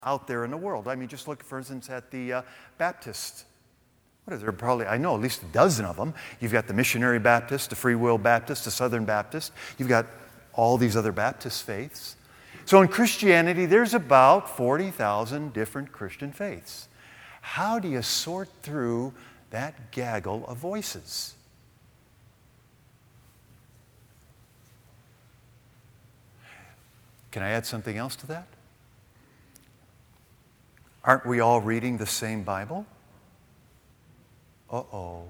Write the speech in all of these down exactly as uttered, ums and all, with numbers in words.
out there in the world. I mean, just look, for instance, at the uh, Baptist. What is there? Probably, I know, at least a dozen of them. You've got the Missionary Baptist, the Free Will Baptist, the Southern Baptist. You've got all these other Baptist faiths. So in Christianity, there's about forty thousand different Christian faiths. How do you sort through that gaggle of voices? Can I add something else to that? Aren't we all reading the same Bible? Uh-oh.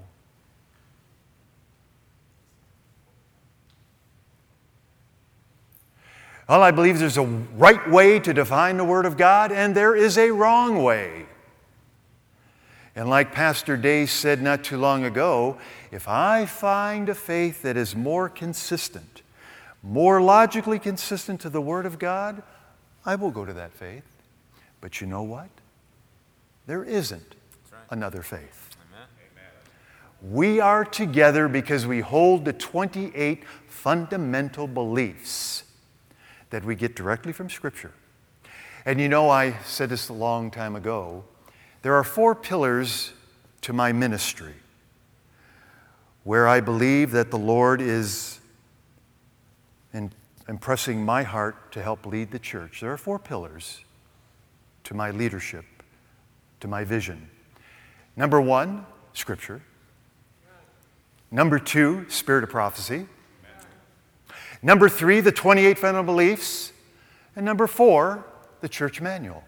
Well, I believe there's a right way to define the Word of God, and there is a wrong way. And like Pastor Day said not too long ago, if I find a faith that is more consistent, more logically consistent to the Word of God, I will go to that faith. But you know what? There isn't another faith. Amen. We are together because we hold the twenty-eight fundamental beliefs that we get directly from Scripture. And you know, I said this a long time ago, there are four pillars to my ministry where I believe that the Lord is in, impressing my heart to help lead the church. There are four pillars to my leadership, to my vision. Number one, Scripture. Number two, Spirit of Prophecy. Number three, the twenty-eight fundamental beliefs. And number four, the church manual.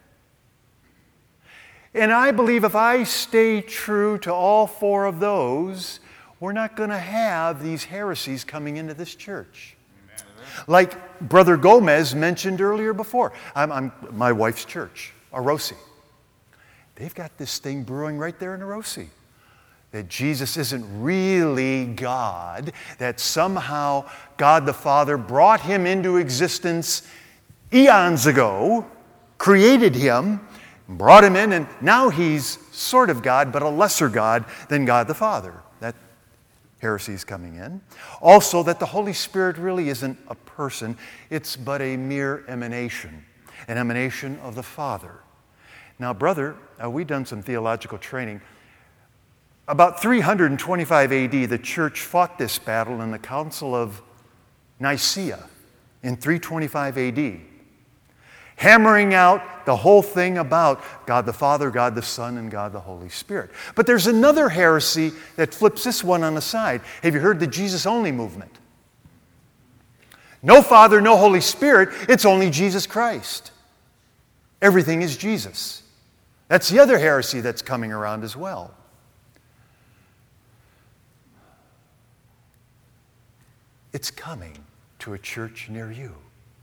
And I believe if I stay true to all four of those, we're not going to have these heresies coming into this church. Amen. Like Brother Gomez mentioned earlier before. I'm, I'm my wife's church, Orosi. They've got this thing brewing right there in Orosi. That Jesus isn't really God, that somehow God the Father brought him into existence eons ago, created him, brought him in, and now he's sort of God, but a lesser God than God the Father. That heresy is coming in. Also, that the Holy Spirit really isn't a person, it's but a mere emanation, an emanation of the Father. Now, brother, uh, we've done some theological training. About three hundred twenty-five A D, the church fought this battle in the Council of Nicaea in three twenty-five A D, hammering out the whole thing about God the Father, God the Son, and God the Holy Spirit. But there's another heresy that flips this one on the side. Have you heard the Jesus-only movement? No Father, no Holy Spirit, it's only Jesus Christ. Everything is Jesus. That's the other heresy that's coming around as well. It's coming to a church near you.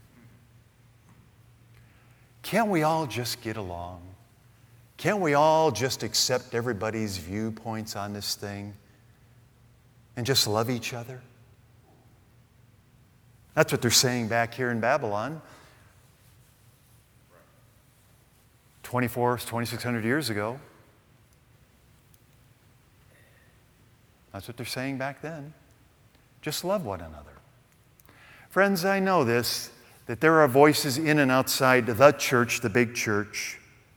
Can't we all just get along? Can't we all just accept everybody's viewpoints on this thing and just love each other? That's what they're saying back here in Babylon. twenty-four, twenty-six hundred years ago. That's what they're saying back then. Just love one another. Friends, I know this, that there are voices in and outside the church, the big church,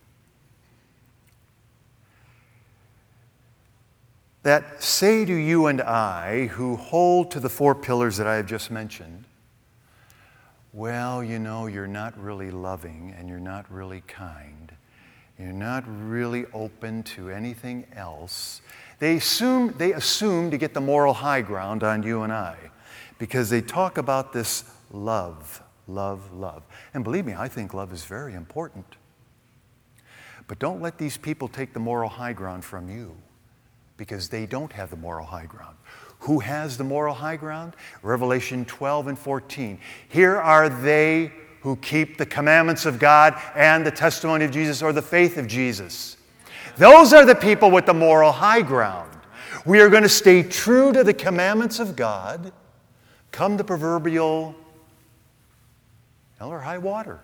that say to you and I, who hold to the four pillars that I have just mentioned, well, you know, you're not really loving and you're not really kind. You're not really open to anything else. They assume, they assume to get the moral high ground on you and I because they talk about this love, love, love. And believe me, I think love is very important. But don't let these people take the moral high ground from you because they don't have the moral high ground. Who has the moral high ground? Revelation twelve and fourteen. Here are they who keep the commandments of God and the testimony of Jesus or the faith of Jesus. Those are the people with the moral high ground. We are going to stay true to the commandments of God, come the proverbial hell or high water.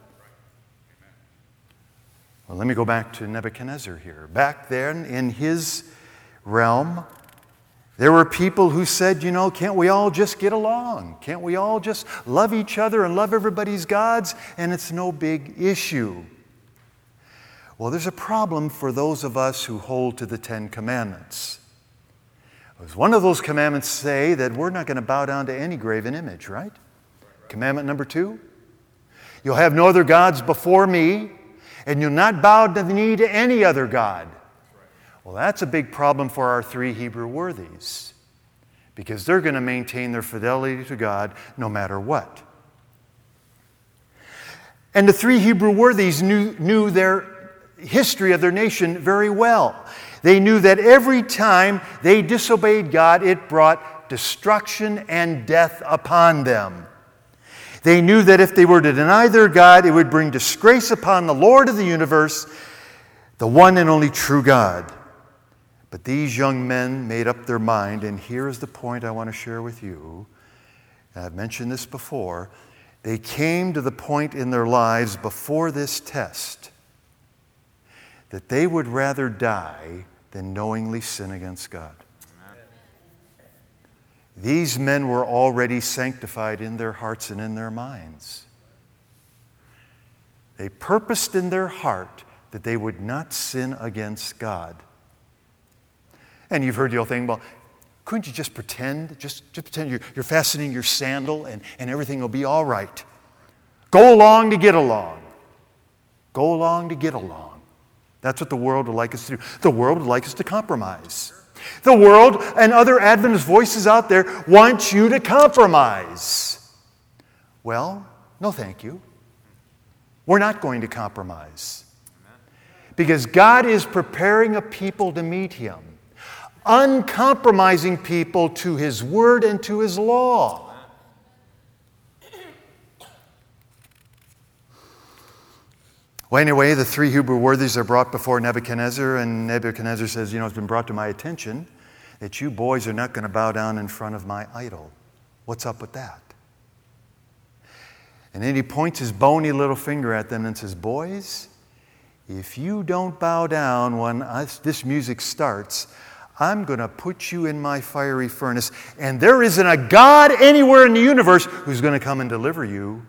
Well, let me go back to Nebuchadnezzar here. Back then in his realm, there were people who said, you know, can't we all just get along? Can't we all just love each other and love everybody's gods? And it's no big issue. Well, there's a problem for those of us who hold to the Ten Commandments. Does one of those commandments say that we're not going to bow down to any graven image, right? Commandment number two, you'll have no other gods before me, and you'll not bow the knee to any other god. Well, that's a big problem for our three Hebrew worthies, because they're going to maintain their fidelity to God no matter what. And the three Hebrew worthies knew, knew their history of their nation very well. They knew that every time they disobeyed God, it brought destruction and death upon them. They knew that if they were to deny their God, it would bring disgrace upon the Lord of the universe, the one and only true God. But these young men made up their mind, and here is the point I want to share with you. I've mentioned this before. They came to the point in their lives before this test that they would rather die than knowingly sin against God. These men were already sanctified in their hearts and in their minds. They purposed in their heart that they would not sin against God. And you've heard the old thing, well, couldn't you just pretend, just, just pretend you're, you're fastening your sandal and, and everything will be all right? Go along to get along. Go along to get along. That's what the world would like us to do. The world would like us to compromise. The world and other Adventist voices out there want you to compromise. Well, no thank you. We're not going to compromise. Because God is preparing a people to meet Him. Uncompromising people to His Word and to His law. Well, anyway, the three Hebrew worthies are brought before Nebuchadnezzar, and Nebuchadnezzar says, you know, it's been brought to my attention that you boys are not going to bow down in front of my idol. What's up with that? And then he points his bony little finger at them and says, boys, if you don't bow down when I, this music starts, I'm going to put you in my fiery furnace, and there isn't a God anywhere in the universe who's going to come and deliver you.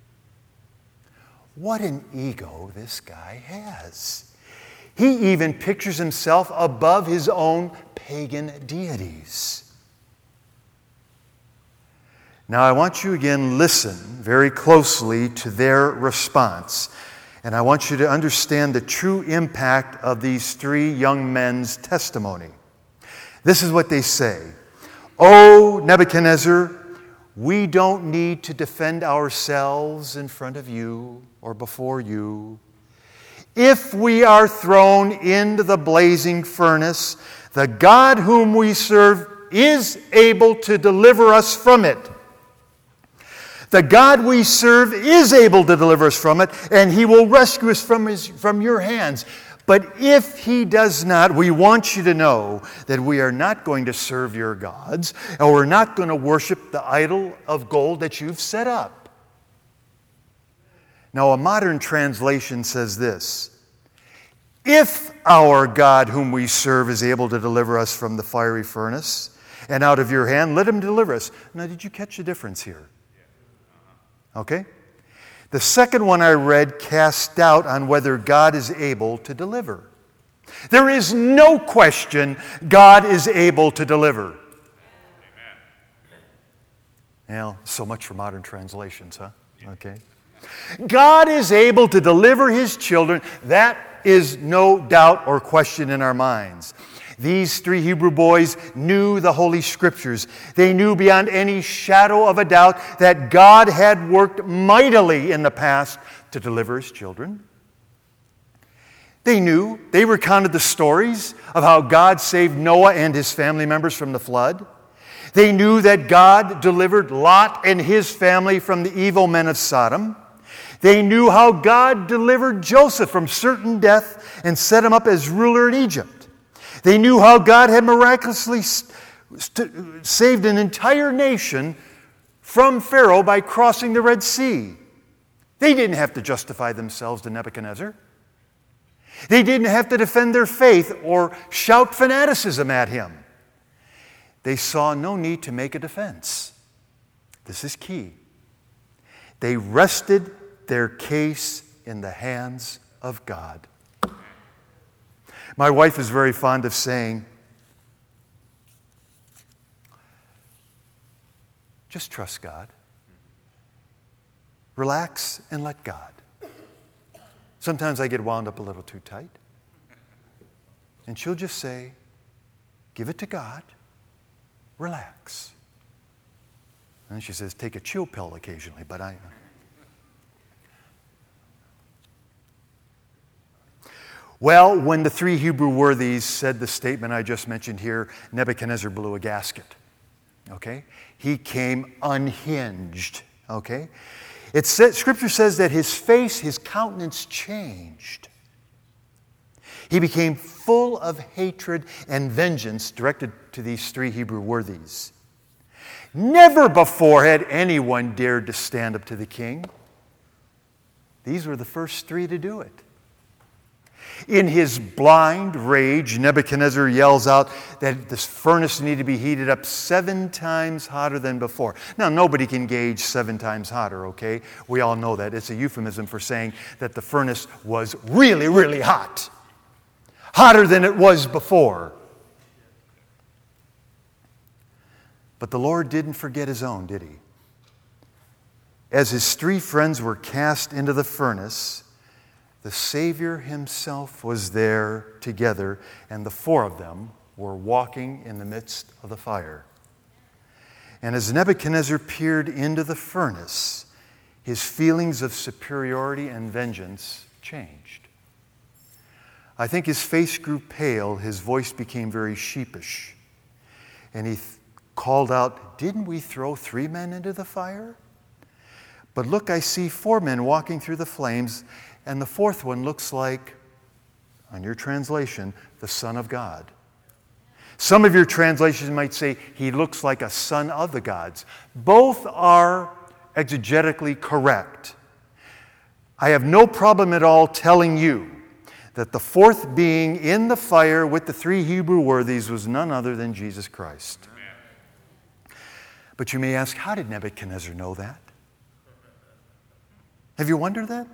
What an ego this guy has. He even pictures himself above his own pagan deities. Now I want you again listen very closely to their response. And I want you to understand the true impact of these three young men's testimony. This is what they say. "O Nebuchadnezzar, we don't need to defend ourselves in front of you or before you. If we are thrown into the blazing furnace, the God whom we serve is able to deliver us from it. The God we serve is able to deliver us from it, and He will rescue us from, his, from your hands. But if He does not, we want you to know that we are not going to serve your gods, and we're not going to worship the idol of gold that you've set up." Now, a modern translation says this: "If our God whom we serve is able to deliver us from the fiery furnace and out of your hand, let Him deliver us." Now, did you catch the difference here? Okay? The second one I read cast doubt on whether God is able to deliver. There is no question God is able to deliver. Amen. Well, so much for modern translations, huh? Okay. God is able to deliver His children. That is no doubt or question in our minds. These three Hebrew boys knew the Holy Scriptures. They knew beyond any shadow of a doubt that God had worked mightily in the past to deliver His children. They knew, they recounted the stories of how God saved Noah and his family members from the flood. They knew that God delivered Lot and his family from the evil men of Sodom. They knew how God delivered Joseph from certain death and set him up as ruler in Egypt. They knew how God had miraculously st- saved an entire nation from Pharaoh by crossing the Red Sea. They didn't have to justify themselves to Nebuchadnezzar. They didn't have to defend their faith or shout fanaticism at him. They saw no need to make a defense. This is key. They rested their case in the hands of God. My wife is very fond of saying, just trust God. Relax and let God. Sometimes I get wound up a little too tight. And she'll just say, give it to God. Relax. And she says, take a chill pill occasionally, but I... Well, when the three Hebrew worthies said the statement I just mentioned here, Nebuchadnezzar blew a gasket. Okay? He came unhinged. Okay? It says, Scripture says that his face, his countenance changed. He became full of hatred and vengeance directed to these three Hebrew worthies. Never before had anyone dared to stand up to the king. These were the first three to do it. In his blind rage, Nebuchadnezzar yells out that this furnace needed to be heated up seven times hotter than before. Now, nobody can gauge seven times hotter, okay? We all know that. It's a euphemism for saying that the furnace was really, really hot. Hotter than it was before. But the Lord didn't forget his own, did he? As his three friends were cast into the furnace, the Savior himself was there together, and the four of them were walking in the midst of the fire. And as Nebuchadnezzar peered into the furnace, his feelings of superiority and vengeance changed. I think his face grew pale, his voice became very sheepish, and he th- called out, "Didn't we throw three men into the fire? But look, I see four men walking through the flames, and the fourth one looks like, on your translation, the Son of God." Some of your translations might say, he looks like a son of the gods. Both are exegetically correct. I have no problem at all telling you that the fourth being in the fire with the three Hebrew worthies was none other than Jesus Christ. Amen. But you may ask, how did Nebuchadnezzar know that? Have you wondered that?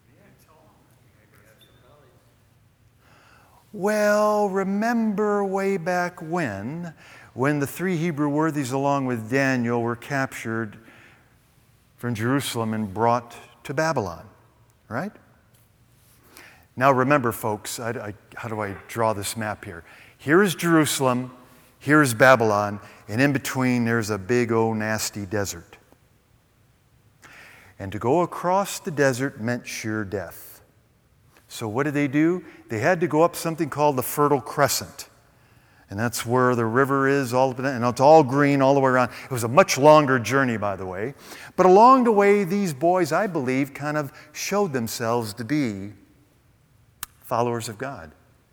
Well, remember way back when, when the three Hebrew worthies along with Daniel were captured from Jerusalem and brought to Babylon, right? Now remember, folks, I, I, how do I draw this map here? Here is Jerusalem, here is Babylon, and in between there's a big old nasty desert. And to go across the desert meant sure death. So what did they do? They had to go up something called the Fertile Crescent. And that's where the river is, all and it's all green all the way around. It was a much longer journey, by the way. But along the way, these boys, I believe, kind of showed themselves to be followers of God.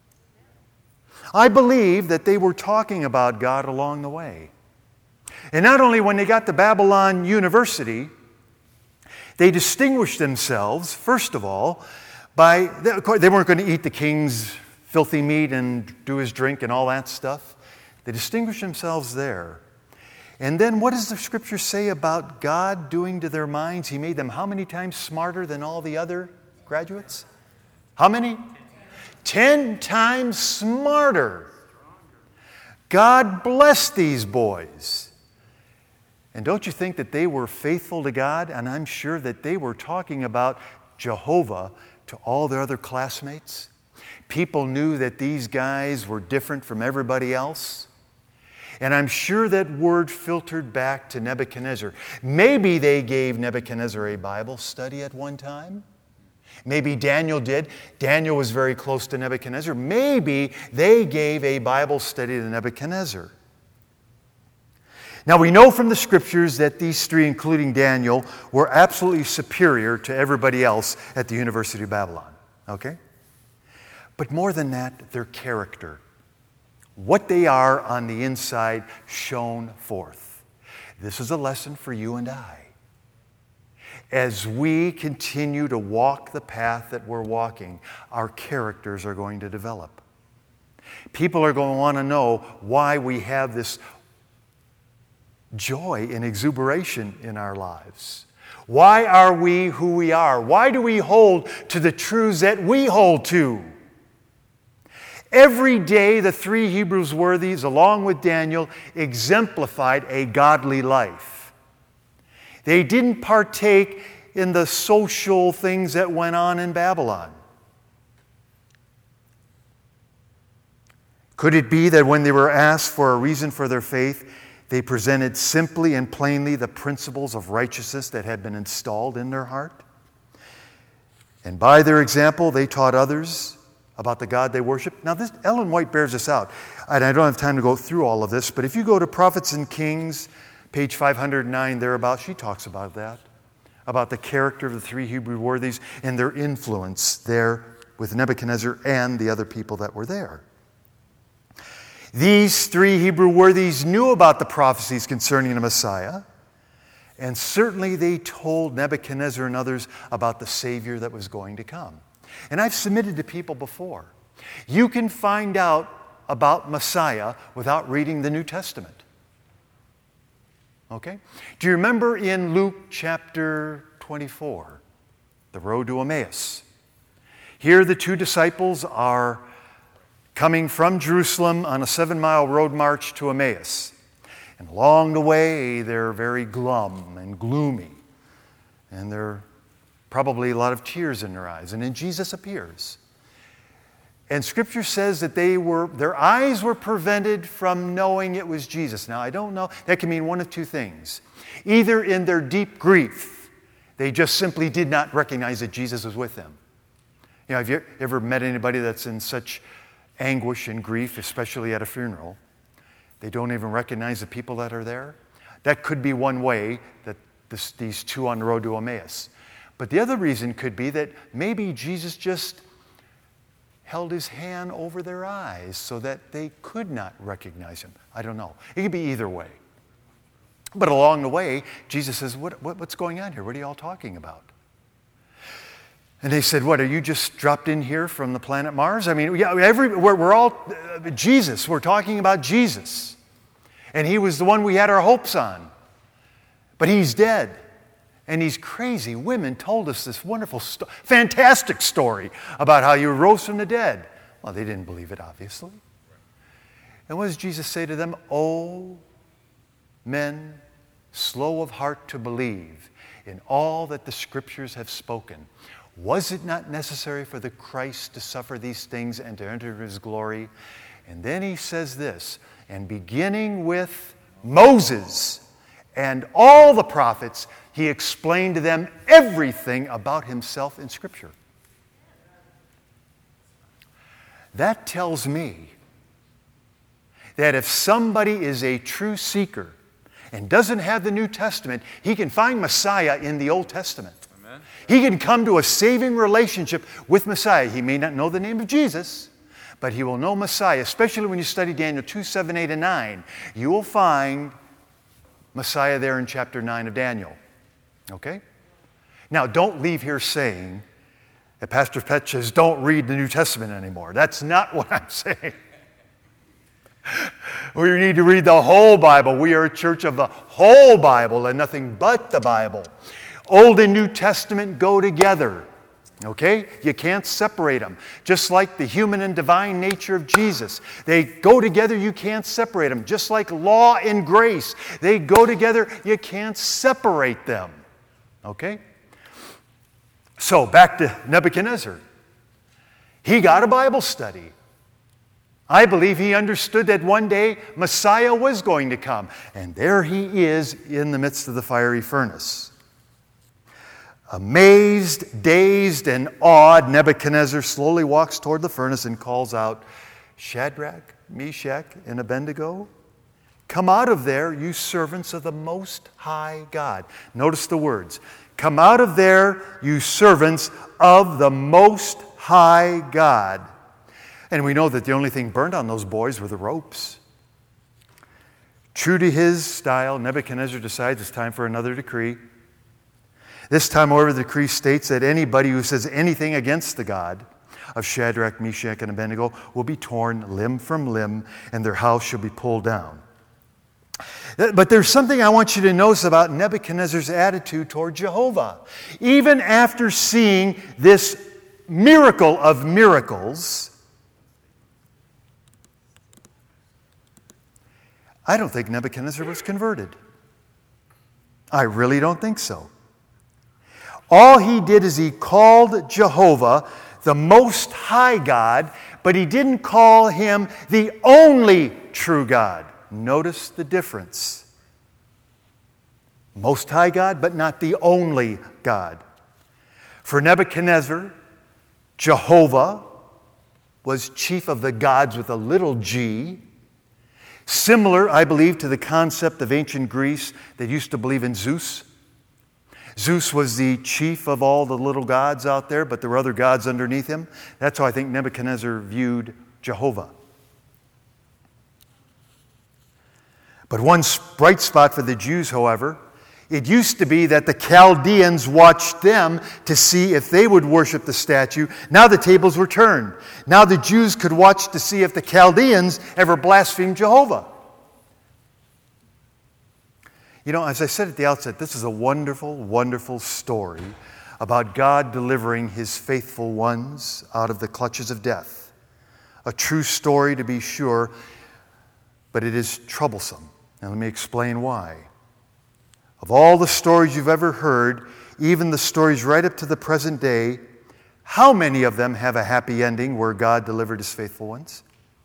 I believe that they were talking about God along the way. And not only when they got to Babylon University, they distinguished themselves, first of all, by, they weren't going to eat the king's filthy meat and do his drink and all that stuff. They distinguished themselves there. And then what does the Scripture say about God doing to their minds? He made them how many times smarter than all the other graduates? How many? Ten times smarter. God blessed these boys. And don't you think that they were faithful to God? And I'm sure that they were talking about Jehovah to all their other classmates. People knew that these guys were different from everybody else. And I'm sure that word filtered back to Nebuchadnezzar. Maybe they gave Nebuchadnezzar a Bible study at one time. Maybe Daniel did. Daniel was very close to Nebuchadnezzar. Maybe they gave a Bible study to Nebuchadnezzar. Now we know from the Scriptures that these three, including Daniel, were absolutely superior to everybody else at the University of Babylon. Okay? But more than that, their character. What they are on the inside shone forth. This is a lesson for you and I. As we continue to walk the path that we're walking, our characters are going to develop. People are going to want to know why we have this joy and exuberation in our lives. Why are we who we are? Why do we hold to the truths that we hold to? Every day, the three Hebrews worthies, along with Daniel, exemplified a godly life. They didn't partake in the social things that went on in Babylon. Could it be that when they were asked for a reason for their faith, they presented simply and plainly the principles of righteousness that had been installed in their heart? And by their example, they taught others about the God they worship. Now, this, Ellen White bears this out. And I don't have time to go through all of this, but if you go to Prophets and Kings, page five hundred nine, thereabout, she talks about that, about the character of the three Hebrew worthies and their influence there with Nebuchadnezzar and the other people that were there. These three Hebrew worthies knew about the prophecies concerning the Messiah, and certainly they told Nebuchadnezzar and others about the Savior that was going to come. And I've submitted to people before, you can find out about Messiah without reading the New Testament. Okay? Do you remember in Luke chapter twenty-four, the road to Emmaus? Here the two disciples are coming from Jerusalem on a seven-mile road march to Emmaus. And along the way, they're very glum and gloomy. And there are probably a lot of tears in their eyes. And then Jesus appears. And Scripture says that they were, their eyes were prevented from knowing it was Jesus. Now, I don't know. That can mean one of two things. Either in their deep grief, they just simply did not recognize that Jesus was with them. You know, have you ever met anybody that's in such anguish and grief, especially at a funeral? They don't even recognize the people that are there. That could be one way that this, these two on the road to Emmaus. But the other reason could be that maybe Jesus just held his hand over their eyes so that they could not recognize him. I don't know. It could be either way. But along the way, Jesus says, what, what, what's going on here? What are you all talking about? And they said, what, are you just dropped in here from the planet Mars? I mean, yeah, every, we're, we're all, uh, Jesus, we're talking about Jesus. And he was the one we had our hopes on. But he's dead. And he's crazy. Women told us this wonderful, sto- fantastic story about how you rose from the dead. Well, they didn't believe it, obviously. And what does Jesus say to them? Oh, men, slow of heart to believe in all that the Scriptures have spoken. Was it not necessary for the Christ to suffer these things and to enter his glory? And then he says this, and beginning with Moses and all the prophets, he explained to them everything about himself in Scripture. That tells me that if somebody is a true seeker and doesn't have the New Testament, he can find Messiah in the Old Testament. He can come to a saving relationship with Messiah. He may not know the name of Jesus, but he will know Messiah. Especially when you study Daniel two, seven, eight, and nine. You will find Messiah there in chapter nine of Daniel. Okay? Now, don't leave here saying that Pastor Pet says don't read the New Testament anymore. That's not what I'm saying. We need to read the whole Bible. We are a church of the whole Bible and nothing but the Bible. Old and New Testament go together, okay? You can't separate them. Just like the human and divine nature of Jesus. They go together, you can't separate them. Just like law and grace, they go together, you can't separate them, okay? So, back to Nebuchadnezzar. He got a Bible study. I believe he understood that one day Messiah was going to come. And there he is in the midst of the fiery furnace. Amazed, dazed, and awed, Nebuchadnezzar slowly walks toward the furnace and calls out, Shadrach, Meshach, and Abednego, come out of there, you servants of the Most High God. Notice the words. Come out of there, you servants of the Most High God. And we know that the only thing burned on those boys were the ropes. True to his style, Nebuchadnezzar decides it's time for another decree. This time, however, the decree states that anybody who says anything against the God of Shadrach, Meshach, and Abednego will be torn limb from limb, and their house shall be pulled down. But there's something I want you to notice about Nebuchadnezzar's attitude toward Jehovah. Even after seeing this miracle of miracles, I don't think Nebuchadnezzar was converted. I really don't think so. All he did is he called Jehovah the Most High God, but he didn't call him the only true God. Notice the difference. Most High God, but not the only God. For Nebuchadnezzar, Jehovah was chief of the gods with a little g. Similar, I believe, to the concept of ancient Greece that used to believe in Zeus. Zeus was the chief of all the little gods out there, but there were other gods underneath him. That's how I think Nebuchadnezzar viewed Jehovah. But one bright spot for the Jews, however, it used to be that the Chaldeans watched them to see if they would worship the statue. Now the tables were turned. Now the Jews could watch to see if the Chaldeans ever blasphemed Jehovah. You know, as I said at the outset, this is a wonderful, wonderful story about God delivering His faithful ones out of the clutches of death. A true story, to be sure, but it is troublesome. And let me explain why. Of all the stories you've ever heard, even the stories right up to the present day, how many of them have a happy ending where God delivered His faithful ones?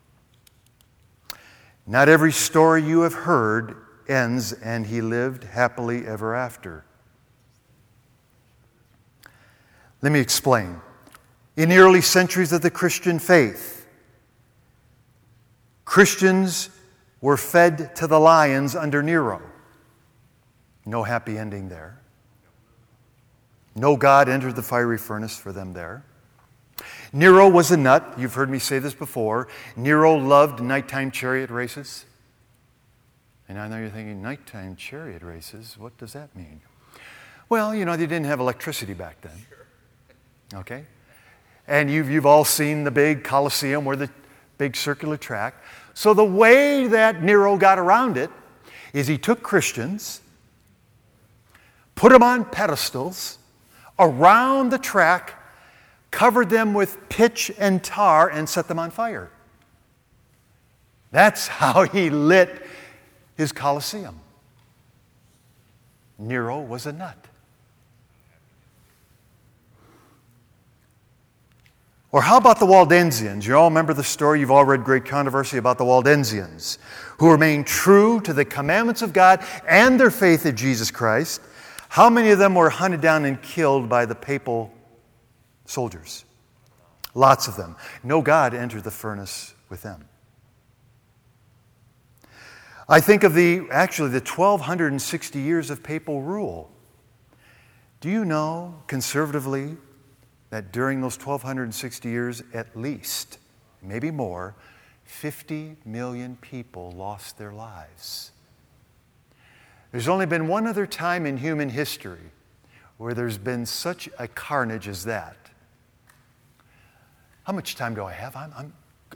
Not every story you have heard ends and he lived happily ever after. Let me explain. In the early centuries of the Christian faith, Christians were fed to the lions under Nero. No happy ending there. No God entered the fiery furnace for them there. Nero was a nut. You've heard me say this before. Nero loved nighttime chariot races. And I know you're thinking, nighttime chariot races, what does that mean? Well, you know, they didn't have electricity back then. Okay? And you've, you've all seen the big Colosseum where the big circular track. So the way that Nero got around it is he took Christians, put them on pedestals around the track, covered them with pitch and tar, and set them on fire. That's how he lit his Colosseum. Nero was a nut. Or how about the Waldensians? You all remember the story. You've all read Great Controversy about the Waldensians, who remained true to the commandments of God and their faith in Jesus Christ. How many of them were hunted down and killed by the papal soldiers? Lots of them. No God entered the furnace with them. I think of the, actually, the twelve sixty years of papal rule. Do you know, conservatively, that during those twelve sixty years, at least, maybe more, fifty million people lost their lives? There's only been one other time in human history where there's been such a carnage as that. How much time do I have? I'm, I'm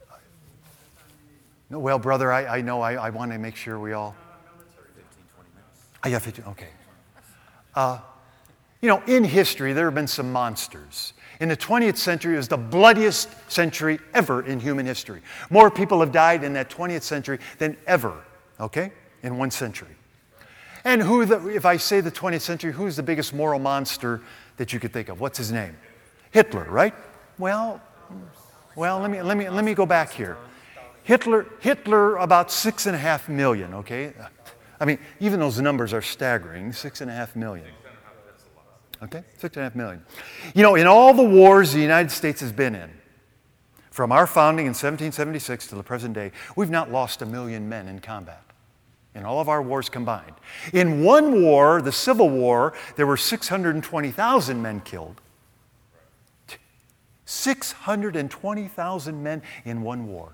no, well, brother, I, I know I, I want to make sure we all... fifteen, twenty minutes. I got fifteen, okay. Uh, you know, in history, there have been some monsters. In the twentieth century, it was the bloodiest century ever in human history. More people have died in that twentieth century than ever, okay, in one century. And who, the, if I say the twentieth century, who's the biggest moral monster that you could think of? What's his name? Hitler, right? Well, well, let me let me let me go back here. Hitler, Hitler, about six and a half million. Okay, I mean, even those numbers are staggering. Six and a half million. Okay, six and a half million. You know, in all the wars the United States has been in, from our founding in seventeen seventy-six to the present day, we've not lost a million men in combat. In all of our wars combined. In one war, the Civil War, there were six hundred twenty thousand men killed. six hundred twenty thousand men in one war.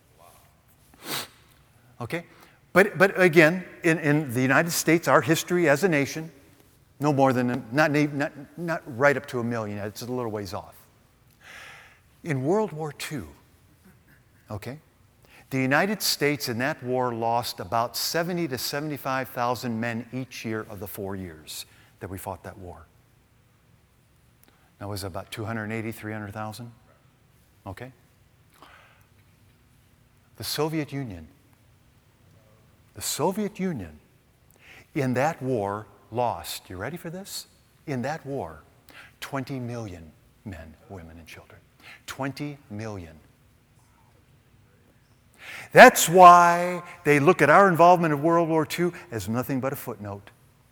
Okay? But, but again, in, in the United States, our history as a nation, no more than, not, not, not right up to a million, it's a little ways off. In World War Two, okay, the United States in that war lost about seventy to seventy-five thousand men each year of the four years that we fought that war. That was about two hundred eighty, three hundred thousand. Okay? The Soviet Union, The Soviet Union in that war lost, you ready for this? In that war, twenty million men, women, and children. twenty million. That's why they look at our involvement in World War Two as nothing but a footnote.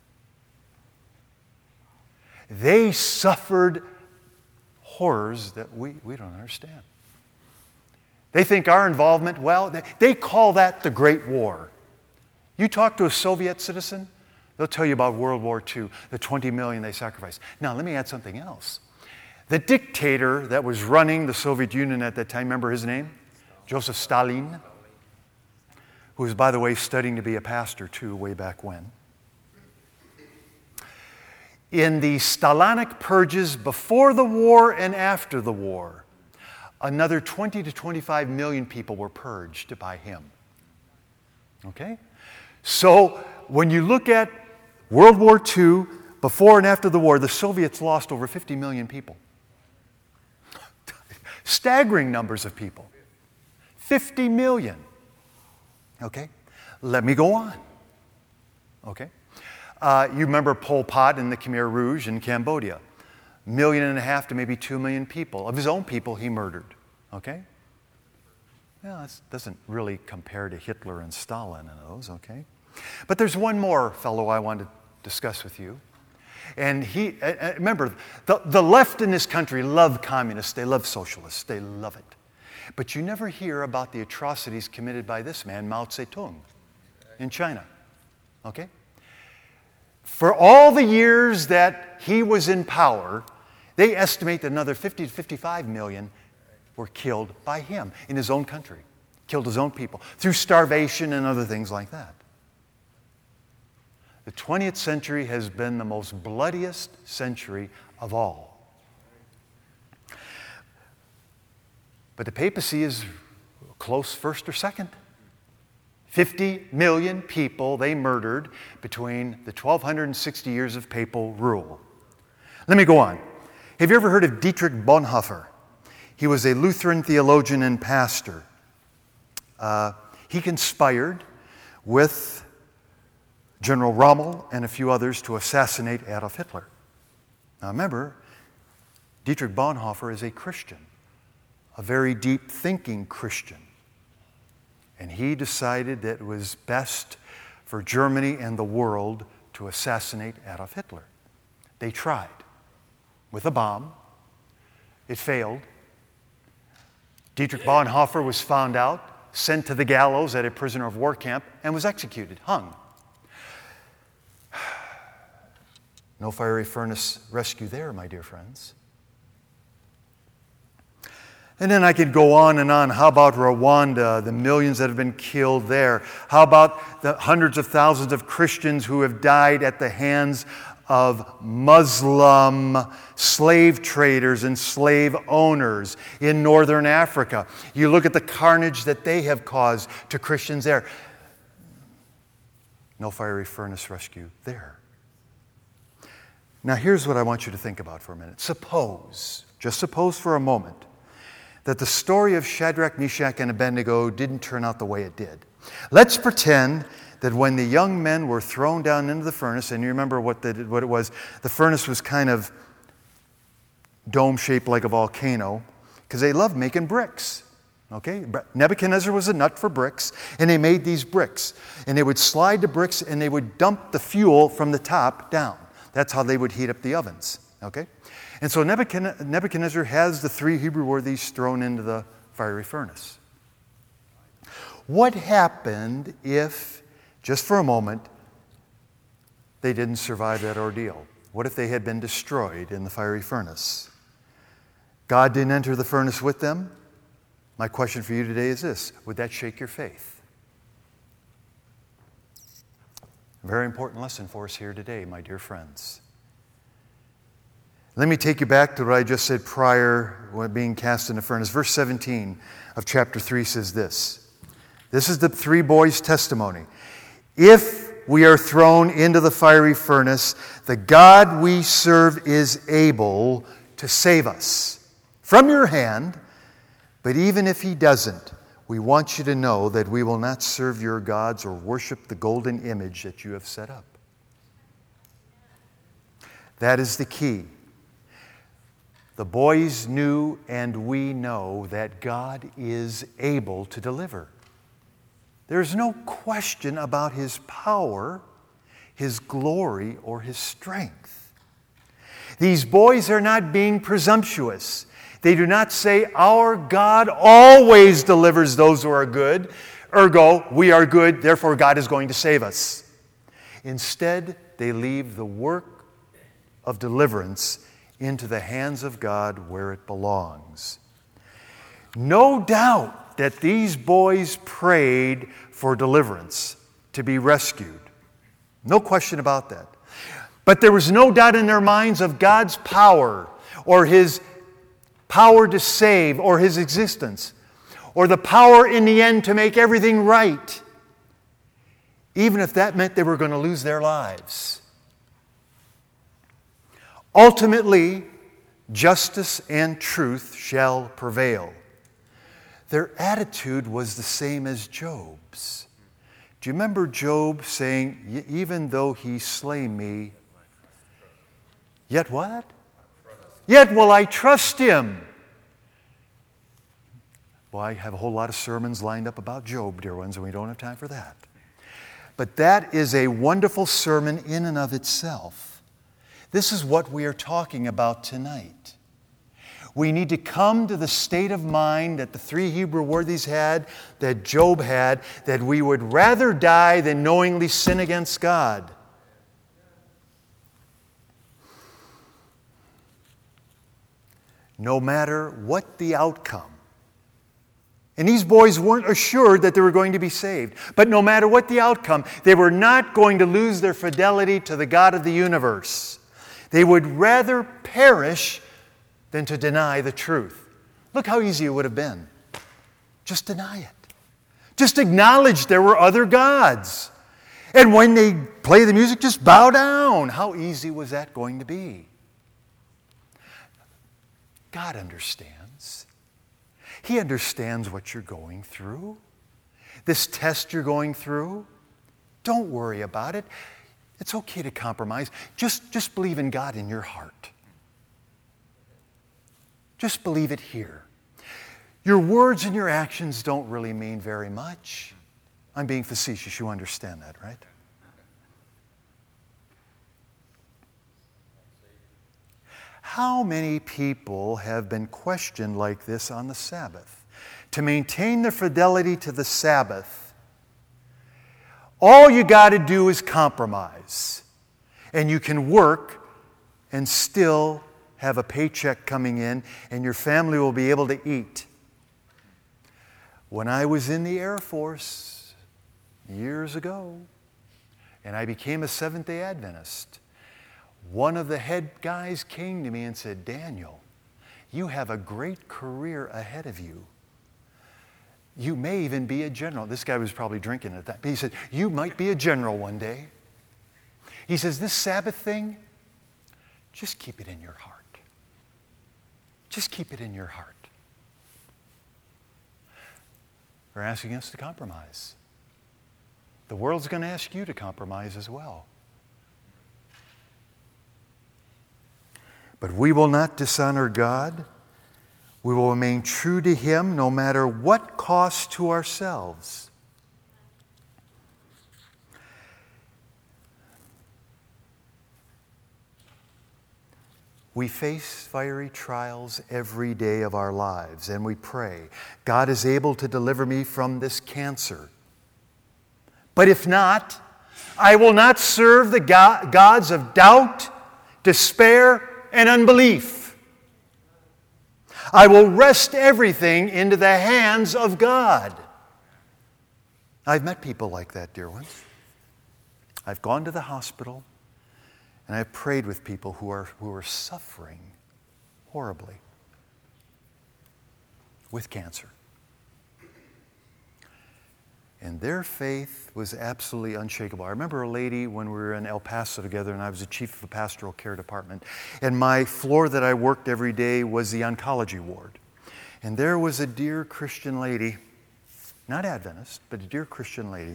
They suffered horrors that we, we don't understand. They think our involvement, well, they, they call that the Great War. You talk to a Soviet citizen, they'll tell you about World War Two, the twenty million they sacrificed. Now, let me add something else. The dictator that was running the Soviet Union at that time, remember his name? Joseph Stalin, who was, by the way, studying to be a pastor too, way back when. In the Stalinic purges before the war and after the war, another twenty to twenty-five million people were purged by him. Okay? So when you look at World War Two, before and after the war, the Soviets lost over fifty million people. Staggering numbers of people. fifty million. Okay? Let me go on. Okay? Uh, you remember Pol Pot in the Khmer Rouge in Cambodia. Million and a half to maybe two million people. Of his own people, he murdered. Okay? Well, that doesn't really compare to Hitler and Stalin and those, okay? But there's one more fellow I want to discuss with you. And he, uh, remember, the, the left in this country love communists, they love socialists, they love it. But you never hear about the atrocities committed by this man, Mao Zedong, in China. Okay? For all the years that he was in power, they estimate that another fifty to fifty-five million were killed by him in his own country, killed his own people, through starvation and other things like that. The twentieth century has been the most bloodiest century of all. But the papacy is close first or second. fifty million people they murdered between the twelve sixty years of papal rule. Let me go on. Have you ever heard of Dietrich Bonhoeffer? He was a Lutheran theologian and pastor. Uh, he conspired with General Rommel and a few others to assassinate Adolf Hitler. Now remember, Dietrich Bonhoeffer is a Christian, a very deep-thinking Christian. And he decided that it was best for Germany and the world to assassinate Adolf Hitler. They tried with a bomb. It failed. Dietrich Bonhoeffer was found out, sent to the gallows at a prisoner of war camp, and was executed, hung. No fiery furnace rescue there, my dear friends. And then I could go on and on. How about Rwanda, the millions that have been killed there? How about the hundreds of thousands of Christians who have died at the hands of Muslim slave traders and slave owners in northern Africa? You look at the carnage that they have caused to Christians there. No fiery furnace rescue there. Now here's what I want you to think about for a minute. Suppose, just suppose for a moment, that the story of Shadrach, Meshach, and Abednego didn't turn out the way it did. Let's pretend that when the young men were thrown down into the furnace, and you remember what, the, what it was, the furnace was kind of dome-shaped like a volcano, because they loved making bricks. Okay? Nebuchadnezzar was a nut for bricks, and they made these bricks. And they would slide the bricks, and they would dump the fuel from the top down. That's how they would heat up the ovens. Okay? And so Nebuchadnezzar has the three Hebrew worthies thrown into the fiery furnace. What happened if, just for a moment, they didn't survive that ordeal? What if they had been destroyed in the fiery furnace? God didn't enter the furnace with them? My question for you today is this: would that shake your faith? A very important lesson for us here today, my dear friends. Let me take you back to what I just said prior when being cast in the furnace. Verse seventeen of chapter three says this. This is the three boys' testimony. If we are thrown into the fiery furnace, the God we serve is able to save us from your hand. But even if he doesn't, we want you to know that we will not serve your gods or worship the golden image that you have set up. That is the key. The boys knew and we know that God is able to deliver. There's no question about His power, His glory, or His strength. These boys are not being presumptuous. They do not say, our God always delivers those who are good. Ergo, we are good, therefore God is going to save us. Instead, they leave the work of deliverance into the hands of God where it belongs. No doubt that these boys prayed for deliverance, to be rescued. No question about that. But there was no doubt in their minds of God's power, or His power to save, or His existence, or the power in the end to make everything right, even if that meant they were going to lose their lives. Ultimately, justice and truth shall prevail. Their attitude was the same as Job's. Do you remember Job saying, even though he slay me, yet what? Yet will I trust Him. Well, I have a whole lot of sermons lined up about Job, dear ones, and we don't have time for that. But that is a wonderful sermon in and of itself. This is what we are talking about tonight. We need to come to the state of mind that the three Hebrew worthies had, that Job had, that we would rather die than knowingly sin against God. No matter what the outcome. And these boys weren't assured that they were going to be saved. But no matter what the outcome, they were not going to lose their fidelity to the God of the universe. They would rather perish than to deny the truth. Look how easy it would have been. Just deny it. Just acknowledge there were other gods. And when they play the music, just bow down. How easy was that going to be? God understands. He understands what you're going through. This test you're going through. Don't worry about it. It's okay to compromise. Just, just believe in God in your heart. Just believe it here. Your words and your actions don't really mean very much. I'm being facetious. You understand that, right? How many people have been questioned like this on the Sabbath? To maintain their fidelity to the Sabbath, all you got to do is compromise. And you can work and still have a paycheck coming in, and your family will be able to eat. When I was in the Air Force years ago, and I became a Seventh-day Adventist, one of the head guys came to me and said, Daniel, you have a great career ahead of you. You may even be a general. This guy was probably drinking at that. But he said, you might be a general one day. He says, this Sabbath thing, just keep it in your heart. Just keep it in your heart. They're asking us to compromise. The world's going to ask you to compromise as well. But we will not dishonor God. We will remain true to Him no matter what cost to ourselves. We face fiery trials every day of our lives, and we pray, God is able to deliver me from this cancer. But if not, I will not serve the gods of doubt, despair, and unbelief. I will rest everything into the hands of God. I've met people like that, dear ones. I've gone to the hospital, and I've prayed with people who are, who are suffering horribly with cancer. And their faith was absolutely unshakable. I remember a lady when we were in El Paso together, and I was the chief of the pastoral care department. And my floor that I worked every day was the oncology ward. And there was a dear Christian lady. not Adventist, but a dear Christian lady.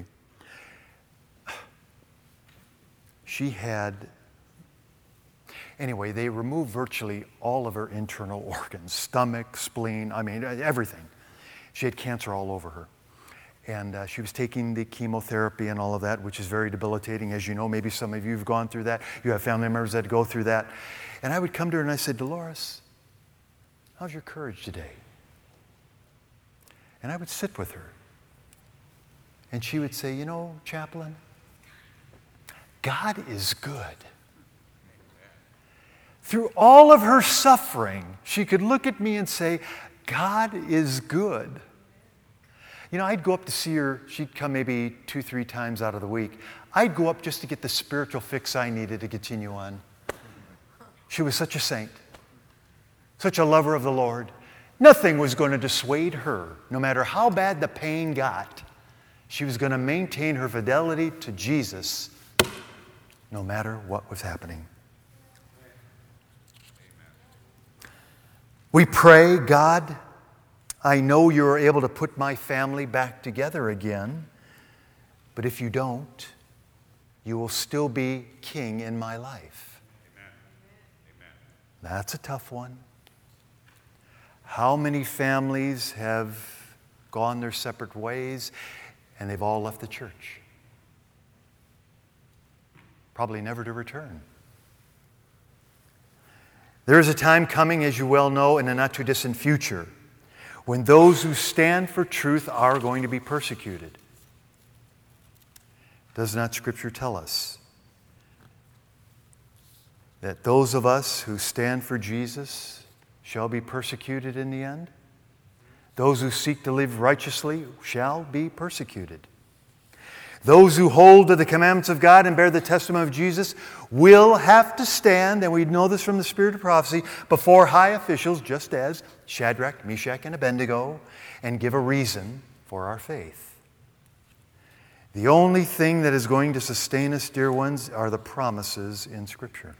She had, anyway, they removed virtually all of her internal organs, stomach, spleen, I mean, everything. She had cancer all over her. And uh, she was taking the chemotherapy and all of that, which is very debilitating. As you know, maybe some of you have gone through that. You have family members that go through that. And I would come to her and I said, Dolores, how's your courage today? And I would sit with her. And she would say, you know, Chaplain, God is good. Through all of her suffering, she could look at me and say, God is good. You know, I'd go up to see her. She'd come maybe two, three times out of the week. I'd go up just to get the spiritual fix I needed to continue on. She was such a saint, such a lover of the Lord. Nothing was going to dissuade her, no matter how bad the pain got. She was going to maintain her fidelity to Jesus, no matter what was happening. We pray, God, I know you're able to put my family back together again, but if you don't, you will still be king in my life. Amen. Amen. That's a tough one. How many families have gone their separate ways and they've all left the church? Probably never to return. There is a time coming, as you well know, in the not too distant future, when those who stand for truth are going to be persecuted. Does not Scripture tell us that those of us who stand for Jesus shall be persecuted in the end? Those who seek to live righteously shall be persecuted. Those who hold to the commandments of God and bear the testimony of Jesus will have to stand, and we know this from the spirit of prophecy, before high officials, just as Shadrach, Meshach, and Abednego, and give a reason for our faith. The only thing that is going to sustain us, dear ones, are the promises in Scripture.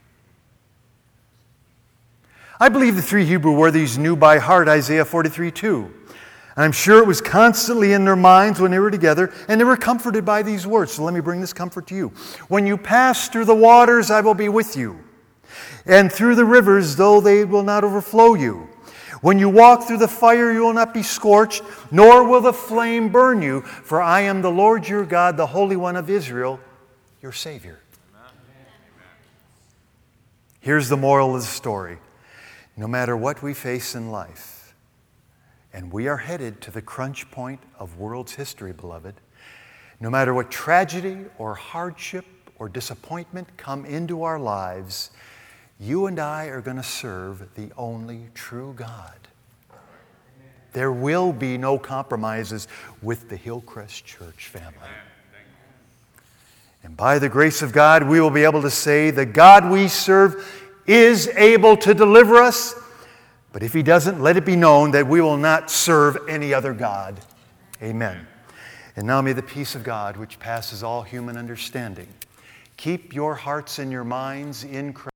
I believe the three Hebrew worthies knew by heart Isaiah forty-three two. And I'm sure it was constantly in their minds when they were together, and they were comforted by these words. So let me bring this comfort to you. When you pass through the waters, I will be with you. And through the rivers, though they will not overflow you. When you walk through the fire, you will not be scorched, nor will the flame burn you. For I am the Lord your God, the Holy One of Israel, your Savior. Amen. Here's the moral of the story. No matter what we face in life, and we are headed to the crunch point of world's history, beloved. No matter what tragedy or hardship or disappointment come into our lives, you and I are going to serve the only true God. There will be no compromises with the Hillcrest Church family. And by the grace of God, we will be able to say, the God we serve is able to deliver us. But if He doesn't, let it be known that we will not serve any other God. Amen. And now may the peace of God, which passes all human understanding, keep your hearts and your minds in Christ.